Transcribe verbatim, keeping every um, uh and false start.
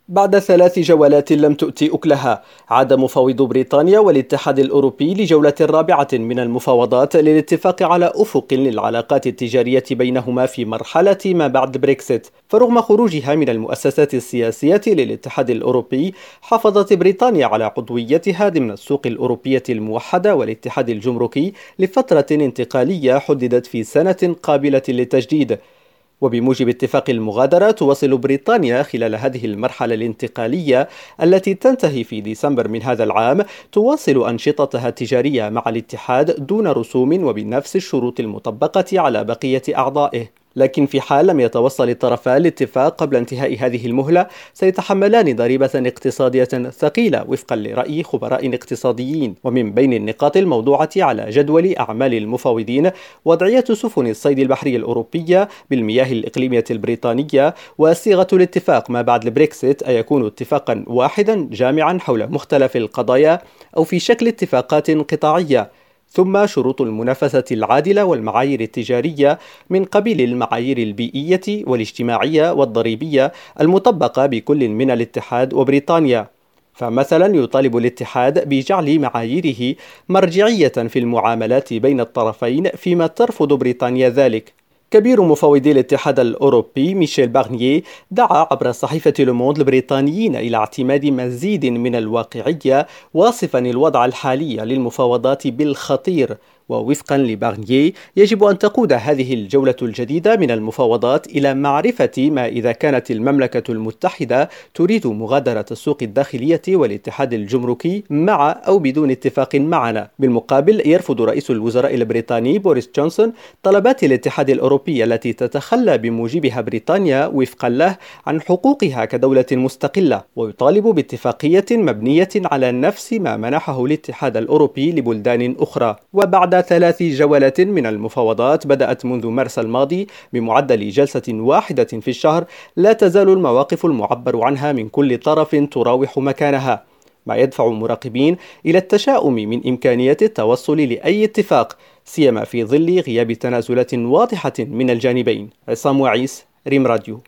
بعد ثلاث جولات لم تؤت أكلها، عاد مفاوضو بريطانيا والاتحاد الأوروبي لجولة رابعة من المفاوضات للاتفاق على أفق للعلاقات التجارية بينهما في مرحلة ما بعد بريكسيت. فرغم خروجها من المؤسسات السياسية للاتحاد الأوروبي، حافظت بريطانيا على عضويتها ضمن السوق الأوروبية الموحدة والاتحاد الجمركي لفترة انتقالية حددت في سنة قابلة للتجديد. وبموجب اتفاق المغادرة، تواصل بريطانيا خلال هذه المرحلة الانتقالية التي تنتهي في ديسمبر من هذا العام تواصل أنشطتها التجارية مع الاتحاد دون رسوم وبنفس الشروط المطبقة على بقية أعضائه. لكن في حال لم يتوصل الطرفان لاتفاق قبل انتهاء هذه المهلة، سيتحملان ضريبة اقتصادية ثقيلة وفقا لرأي خبراء اقتصاديين. ومن بين النقاط الموضوعة على جدول أعمال المفاوضين وضعية سفن الصيد البحري الأوروبية بالمياه الإقليمية البريطانية، وصيغة الاتفاق ما بعد البريكسيت أيكون اتفاقا واحدا جامعا حول مختلف القضايا أو في شكل اتفاقات قطاعية. ثم شروط المنافسة العادلة والمعايير التجارية من قبيل المعايير البيئية والاجتماعية والضريبية المطبقة بكل من الاتحاد وبريطانيا. فمثلا يطالب الاتحاد بجعل معاييره مرجعية في المعاملات بين الطرفين، فيما ترفض بريطانيا ذلك. كبير مفوضي الاتحاد الأوروبي ميشيل بارنييه دعا عبر صحيفة لوموند البريطانيين إلى اعتماد مزيد من الواقعية، واصفا الوضع الحالي للمفاوضات بالخطير. ووفقا لبارنييه، يجب أن تقود هذه الجولة الجديدة من المفاوضات إلى معرفة ما إذا كانت المملكة المتحدة تريد مغادرة السوق الداخلية والاتحاد الجمركي مع أو بدون اتفاق معنا. بالمقابل، يرفض رئيس الوزراء البريطاني بوريس جونسون طلبات الاتحاد الأوروبي التي تتخلى بموجبها بريطانيا وفقا له عن حقوقها كدولة مستقلة، ويطالب باتفاقية مبنية على نفس ما منحه الاتحاد الأوروبي لبلدان أخرى. وبعد ثلاث جولات من المفاوضات بدأت منذ مارس الماضي بمعدل جلسة واحدة في الشهر، لا تزال المواقف المعبر عنها من كل طرف تراوح مكانها، ما يدفع مراقبين إلى التشاؤم من إمكانية التوصل لأي اتفاق، سيما في ظل غياب تنازلات واضحة من الجانبين. عصام وعيس، ريم راديو.